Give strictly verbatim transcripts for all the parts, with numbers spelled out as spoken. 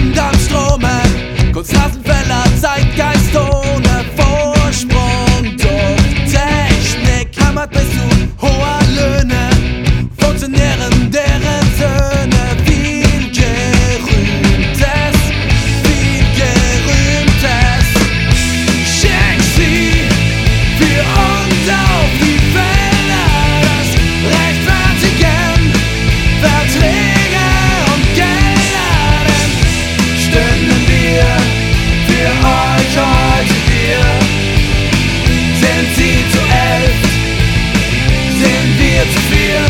Wind am Strome, Kunstrasenfeller, Zeitgeist ohne Vorsprung. Durch Technik hämmert bis zu hoher Löhne, Funktionären, deren Söhne. Viel Gerühmtes, viel Gerühmtes. Schick sie für uns auf die Felder, das rechtfertigen Verträge und Gelder. Denn stünden wir für euch heute hier. Sind sie zu elf, sind wir zu viert.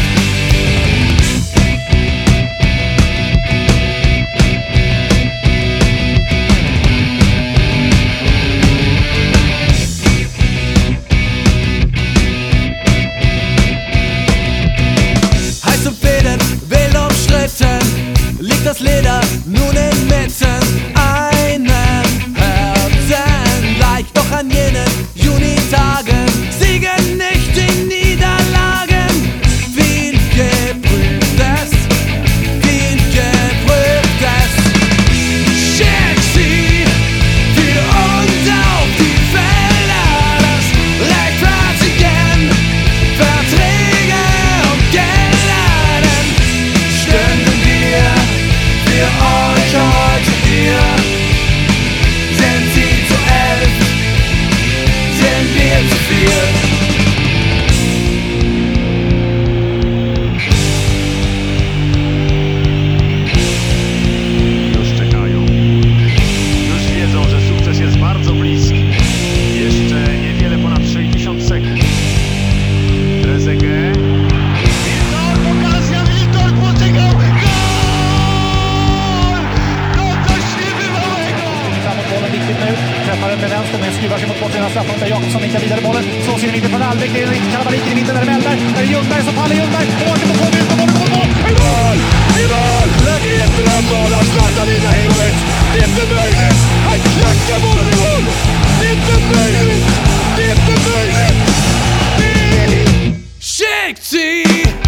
Heiß umfädend, wild umstritten, liegt das Leder nun inmitten einem Herzen. Gleich doch an jenen Junitagen siegen nicht die Niederlagen. Viel Geprüftes, viel Geprüftes. Schick sie für uns auf die Felder, das rechtfertigen Verträge und Gelder. Denn stünden wir für euch heute hier. Sind sie zu elf, sind wir zu viert. Już czekają. Już wiedzą, że sukces jest bardzo bliski. Jeszcze niewiele ponad sześćdziesiąt sekund. Trezeguet. Wiltor, okazja, Wiltor poczekał. Gol! To coś niebywałego! Framåt bollen viktigt nu. Träffar den med vänster men skruvar sig mot bortre straffområdet där Jakobsson vinkar vidare bollen. Så ser det inte från Alvik. Det är riktigt kalabalik i mitten där Mellberg. Där är Ljungberg som faller Ljungberg. Och åker på två minuter. Bollen går mål. I mål! I mål! Lägger ett drömmål av Zlatan Ibrahimovic. Det är inte möjligt. Han klackar bollen i mål. Det är inte möjligt. Det är inte möjligt. Det är... Schickt sie